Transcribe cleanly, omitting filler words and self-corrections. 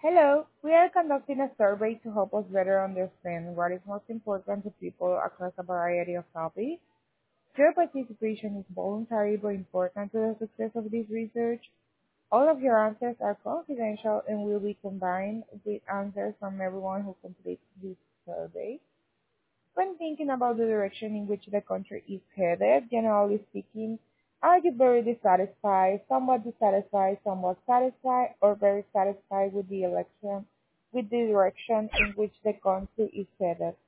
Hello, we are conducting a survey to help us better understand what is most important to people across a variety of topics. Your participation is voluntary but important to the success of this research. All of your answers are confidential and will be combined with answers from everyone who completes this survey. When thinking about the direction in which the country is headed, generally speaking, are you very dissatisfied, somewhat dissatisfied, somewhat satisfied, or very satisfied with the direction in which the country is headed?